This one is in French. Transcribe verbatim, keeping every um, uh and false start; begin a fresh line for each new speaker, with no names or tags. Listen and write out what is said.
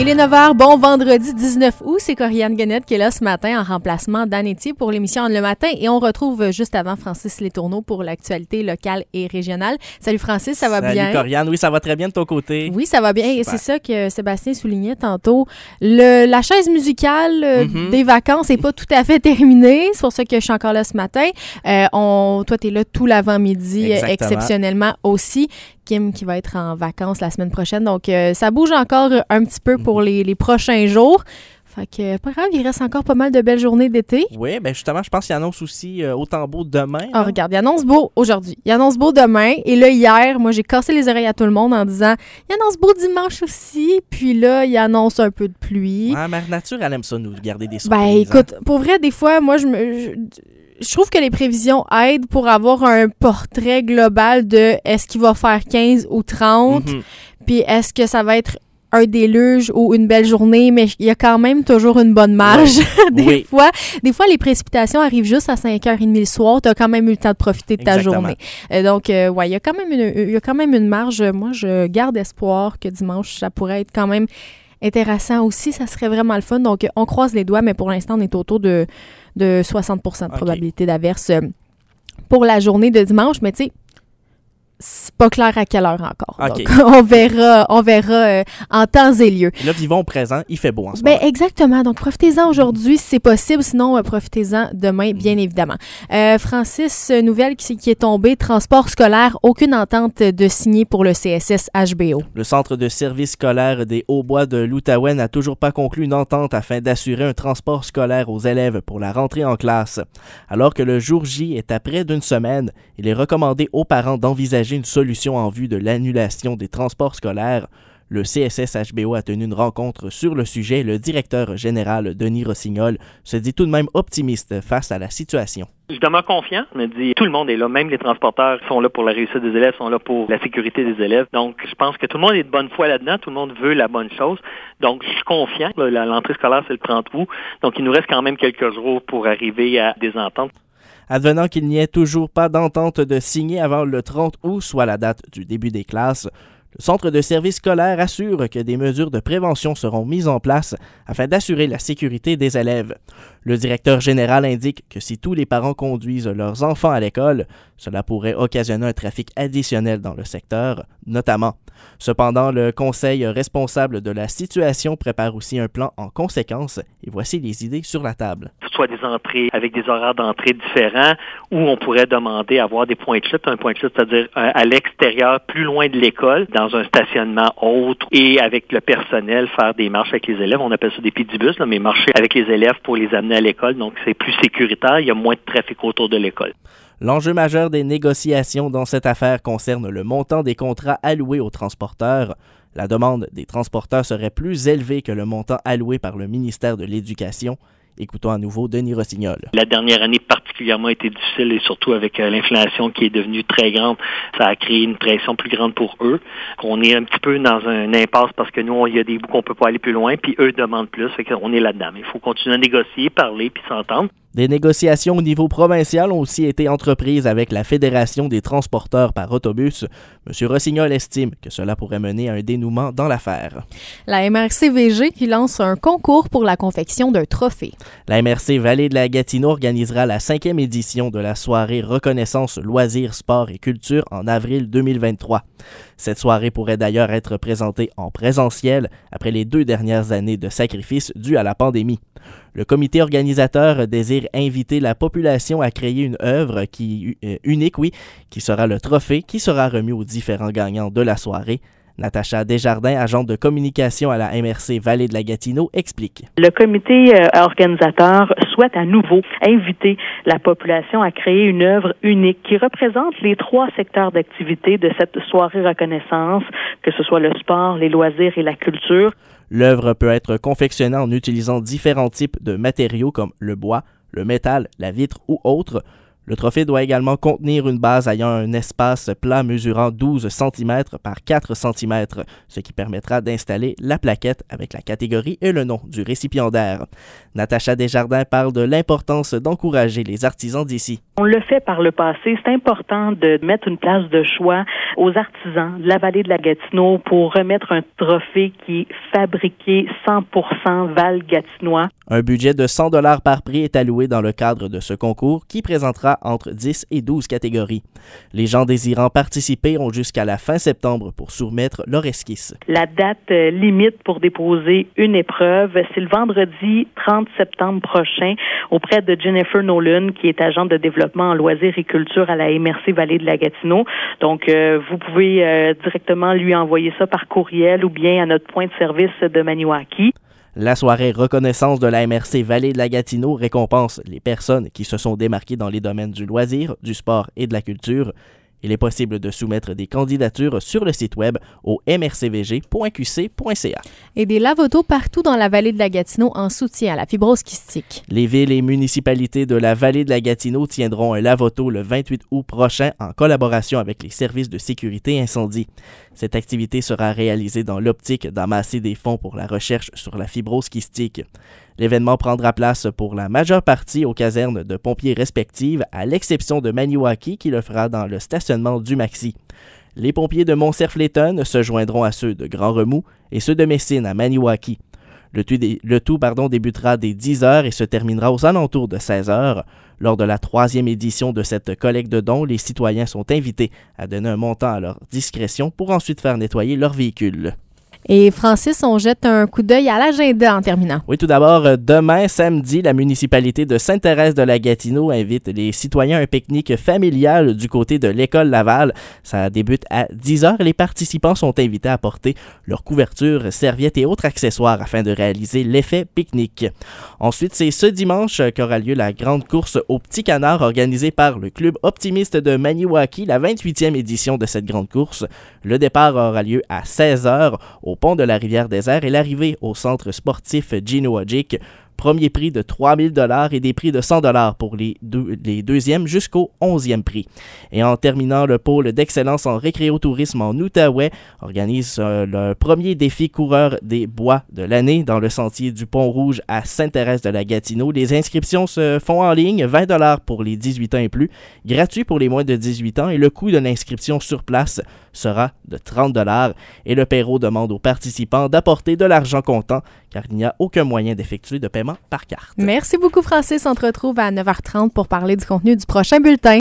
Il est neuf heures, bon vendredi dix-neuf août, c'est Corianne Guenette qui est là ce matin en remplacement d'Anne Etier pour l'émission Le Matin et on retrouve juste avant Francis Letourneau pour l'actualité locale et régionale. Salut Francis, ça va
Salut
bien?
Salut Corianne, oui ça va très bien de ton côté.
Oui, ça va bien et c'est ça que Sébastien soulignait tantôt. Le, la chaise musicale euh, mm-hmm. des vacances n'est pas tout à fait terminée, c'est pour ça que je suis encore là ce matin. Euh, on, toi, tu es là tout l'avant-midi euh, exceptionnellement aussi. Kim qui va être en vacances la semaine prochaine. Donc, euh, ça bouge encore un petit peu pour les, les prochains jours. Fait que, pas grave, il reste encore pas mal de belles journées d'été.
Oui, bien justement, je pense qu'il annonce aussi euh, autant beau demain.
Ah, regarde, il annonce beau aujourd'hui. Il annonce beau demain. Et là, hier, moi, j'ai cassé les oreilles à tout le monde en disant il annonce beau dimanche aussi. Puis là, il annonce un peu de pluie.
Ah, Mère Nature, elle aime ça, nous garder des surprises.
Ben, écoute,
hein?
Pour vrai, des fois, moi, je me... Je, Je trouve que les prévisions aident pour avoir un portrait global de est-ce qu'il va faire quinze ou trente, mm-hmm. puis est-ce que ça va être un déluge ou une belle journée, mais il y a quand même toujours une bonne marge. Ouais. des, oui. fois, des fois, les précipitations arrivent juste à cinq heures trente le soir, tu as quand même eu le temps de profiter de ta
Exactement.
journée. Euh, donc, euh, ouais, il y a quand même une, il y a quand même une marge. Moi, je garde espoir que dimanche, ça pourrait être quand même intéressant aussi, ça serait vraiment le fun. Donc, on croise les doigts, mais pour l'instant, on est autour de, de soixante pour cent de probabilité okay. d'averse pour la journée de dimanche. Mais tu sais, c'est pas clair à quelle heure encore. Okay. Donc, on verra, on verra euh, en temps et lieu.
Et là, vivons au présent, il fait beau en ce
ben,
moment.
Exactement. Donc, profitez-en aujourd'hui si c'est possible. Sinon, euh, profitez-en demain, bien évidemment. Euh, Francis, nouvelle qui, qui est tombée, transport scolaire, aucune entente de signer pour le C S S H B O.
Le Centre de service scolaire des Hauts-Bois de l'Outaouais n'a toujours pas conclu une entente afin d'assurer un transport scolaire aux élèves pour la rentrée en classe. Alors que le jour J est à près d'une semaine, il est recommandé aux parents d'envisager une solution en vue de l'annulation des transports scolaires. Le C S S H B O a tenu une rencontre sur le sujet. Le directeur général, Denis Rossignol, se dit tout de même optimiste face à la situation.
Je demeure confiant. On a dit tout le monde est là, même les transporteurs sont là pour la réussite des élèves, sont là pour la sécurité des élèves. Donc, je pense que tout le monde est de bonne foi là-dedans. Tout le monde veut la bonne chose. Donc, je suis confiant. L'entrée scolaire, c'est le trente août. Donc, il nous reste quand même quelques jours pour arriver à des ententes.
Advenant qu'il n'y ait toujours pas d'entente de signer avant le trente août, soit la date du début des classes, le Centre de service scolaire assure que des mesures de prévention seront mises en place afin d'assurer la sécurité des élèves. Le directeur général indique que si tous les parents conduisent leurs enfants à l'école, cela pourrait occasionner un trafic additionnel dans le secteur, notamment. Cependant, le conseil responsable de la situation prépare aussi un plan en conséquence et voici les idées sur la table.
Soit des entrées avec des horaires d'entrée différents ou on pourrait demander à avoir des points de chute, un point de chute, c'est-à-dire à l'extérieur, plus loin de l'école, dans un stationnement autre et avec le personnel, faire des marches avec les élèves. On appelle ça des pédibus, là, mais marcher avec les élèves pour les amener à l'école. Donc, c'est plus sécuritaire. Il y a moins de trafic autour de l'école.
L'enjeu majeur des négociations dans cette affaire concerne le montant des contrats alloués aux transporteurs. La demande des transporteurs serait plus élevée que le montant alloué par le ministère de l'Éducation. Écoutons à nouveau Denis Rossignol.
La dernière année particulièrement a été difficile et surtout avec euh, l'inflation qui est devenue très grande, ça a créé une pression plus grande pour eux. On est un petit peu dans un impasse parce que nous, il y a des bouts qu'on peut pas aller plus loin, puis eux demandent plus, fait qu'on est là-dedans. Mais il faut continuer à négocier, parler, puis s'entendre.
Des négociations au niveau provincial ont aussi été entreprises avec la Fédération des transporteurs par autobus. M. Rossignol estime que cela pourrait mener à un dénouement dans l'affaire.
La M R C V G qui lance un concours pour la confection d'un trophée.
La M R C Vallée de la Gatineau organisera la cinquième édition de la soirée Reconnaissance Loisirs, Sport et Culture en avril deux mille vingt-trois. Cette soirée pourrait d'ailleurs être présentée en présentiel après les deux dernières années de sacrifices dus à la pandémie. Le comité organisateur désire inviter la population à créer une œuvre qui, euh, unique, oui, qui sera le trophée qui sera remis aux différents gagnants de la soirée. Natacha Desjardins, agente de communication à la M R C Vallée de la Gatineau, explique.
Le comité euh, organisateur souhaite à nouveau inviter la population à créer une œuvre unique qui représente les trois secteurs d'activité de cette soirée reconnaissance, que ce soit le sport, les loisirs et la culture.
L'œuvre peut être confectionnée en utilisant différents types de matériaux comme le bois, le métal, la vitre ou autres. Le trophée doit également contenir une base ayant un espace plat mesurant douze centimètres par quatre centimètres, ce qui permettra d'installer la plaquette avec la catégorie et le nom du récipiendaire. Natacha Desjardins parle de l'importance d'encourager les artisans d'ici.
On le fait par le passé. C'est important de mettre une place de choix aux artisans de la vallée de la Gatineau pour remettre un trophée qui est fabriqué cent pour cent Val-Gatinois.
Un budget de cent dollars par prix est alloué dans le cadre de ce concours qui présentera entre dix et douze catégories. Les gens désirant participer ont jusqu'à la fin septembre pour soumettre leur esquisse.
La date euh, limite pour déposer une épreuve, c'est le vendredi trente septembre prochain auprès de Jennifer Nolan, qui est agente de développement en loisirs et culture à la M R C Vallée de la Gatineau. Donc, euh, vous pouvez euh, directement lui envoyer ça par courriel ou bien à notre point de service de Maniwaki.
La soirée reconnaissance de la M R C Vallée de la Gatineau récompense les personnes qui se sont démarquées dans les domaines du loisir, du sport et de la culture. Il est possible de soumettre des candidatures sur le site web au m r c v g point q c point c a.
Et des lave-autos partout dans la vallée de la Gatineau en soutien à la fibrose kystique.
Les villes et municipalités de la vallée de la Gatineau tiendront un lave-auto le vingt-huit août prochain en collaboration avec les services de sécurité incendie. Cette activité sera réalisée dans l'optique d'amasser des fonds pour la recherche sur la fibrose kystique. L'événement prendra place pour la majeure partie aux casernes de pompiers respectives, à l'exception de Maniwaki qui le fera dans le stationnement du Maxi. Les pompiers de Mont-Cerf-Léton se joindront à ceux de Grand-Remous et ceux de Messine à Maniwaki. Le tout, dé, le tout pardon, débutera dès dix heures et se terminera aux alentours de seize heures. Lors de la troisième édition de cette collecte de dons, les citoyens sont invités à donner un montant à leur discrétion pour ensuite faire nettoyer leur véhicule.
Et Francis, on jette un coup d'œil à l'agenda en terminant.
Oui, tout d'abord, demain, samedi, la municipalité de Sainte-Thérèse de la Gatineau invite les citoyens à un pique-nique familial du côté de l'école Laval. Ça débute à dix heures et les participants sont invités à apporter leurs couvertures, serviettes et autres accessoires afin de réaliser l'effet pique-nique. Ensuite, c'est ce dimanche qu'aura lieu la grande course au Petit Canard organisée par le Club optimiste de Maniwaki, la vingt-huitième édition de cette grande course. Le départ aura lieu à seize heures au pont de la Rivière-des-Airs et l'arrivée au centre sportif Gino Odjick. Premier prix de trois mille dollars et des prix de cent dollars pour les, deux, les deuxièmes jusqu'au onzième prix. Et en terminant, le pôle d'excellence en récréotourisme en Outaouais organise euh, le premier défi coureur des bois de l'année dans le sentier du Pont-Rouge à Sainte-Thérèse de la Gatineau. Les inscriptions se font en ligne, vingt dollars pour les dix-huit ans et plus, gratuit pour les moins de dix-huit ans et le coût de l'inscription sur place sera de trente dollars. Et le Perrot demande aux participants d'apporter de l'argent comptant car il n'y a aucun moyen d'effectuer de paiement par carte.
Merci beaucoup, Francis. On te retrouve à neuf heures trente pour parler du contenu du prochain bulletin.